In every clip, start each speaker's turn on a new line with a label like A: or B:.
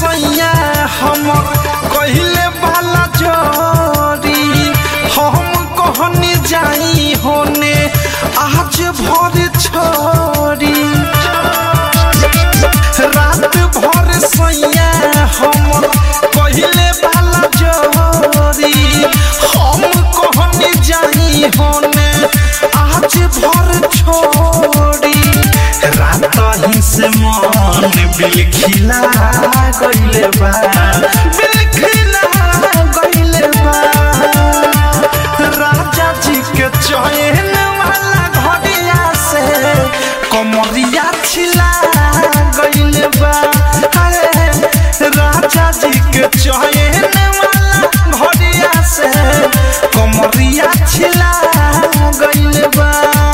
A: सैया हमर कहिले वाला जोरी हम कहनी जाई होने आज भर छोरी रात भर सैया हमर कहिले वाला जोरी हम कहनी जाई होने आज भर छोरी रात ही से मन बिल खिला गइले बा बिल खिला गइले बा राजा जी के चैन वाला घड़िया से कमरिया छिला गइले बा राजा जी के चैन वाला घड़िया से कमरिया छिला गइले बा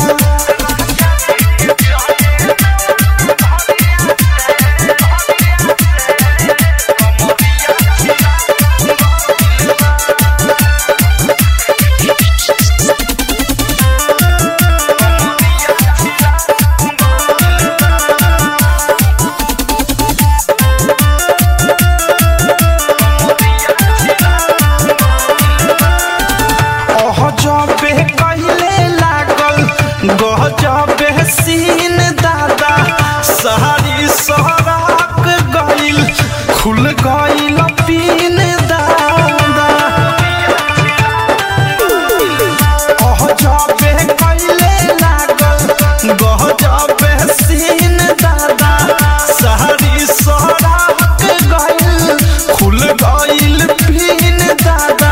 A: गजबे सीन दादा सारी सहराक गइल खुल गइल पीन दादा गजबे कइले लागल गजबे सीन दादा सारी सहराक गइल खुल गइल पीन दादा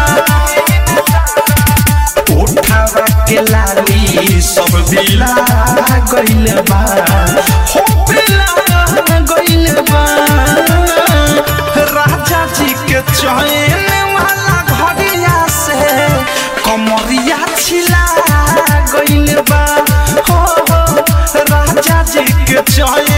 A: उठावा के लाली सब बिला गइले बा हो बिला गइले बा राजा जी के चैन वाला घड़िया से कमरिया छिला गइले बा हो राजा जी के चैन